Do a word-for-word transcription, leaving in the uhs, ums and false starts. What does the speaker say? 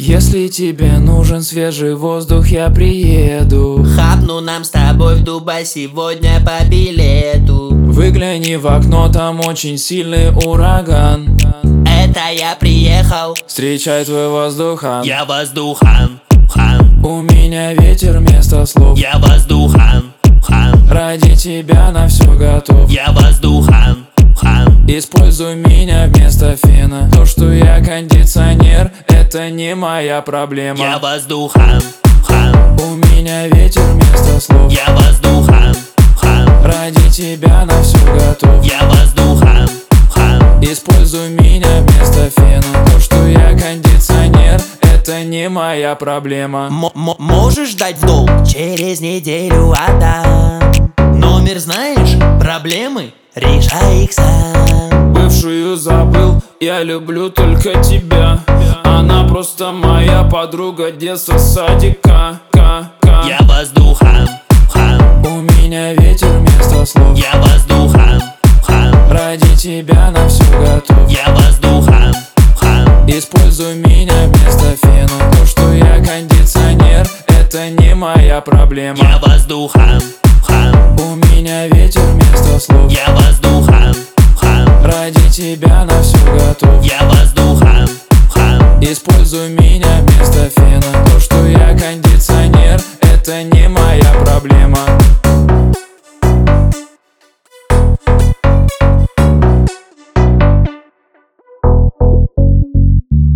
Если тебе нужен свежий воздух, я приеду. Хапну нам с тобой в Дубай сегодня по билету. Выгляни в окно, там очень сильный ураган. Это я приехал, Встречай твой воздухан. я воздухан, хан. У меня ветер вместо слов. Я воздухан, хан. Ради тебя на все готов. Я воздухан, хан. Используй меня вместо фена. То, что я кондиционер, это не моя проблема. Я воздухан, хан. У меня ветер вместо слов. Я воздухан, хан. Ради тебя на все готов. Я воздухан, хан. Используй меня вместо фена. То, что я кондиционер, это не моя проблема. М- Можешь дать в долг? Через неделю отдам. Номер знаешь? Проблемы? Решай их сам. Бывшую забыл, я люблю только тебя. Она просто моя подруга детства садика. Ка, ка. Я воздухан, хан. У меня ветер вместо слов. Я воздухан, хан. Ради тебя на все готов. Я воздухан, хан. Используй меня вместо фена. То, что я кондиционер, это не моя проблема. Я воздухан, хан. У меня ветер вместо слов. Я воздухан, хан. Ради тебя на все готов. Я воздухан, хан. Используй меня вместо фена.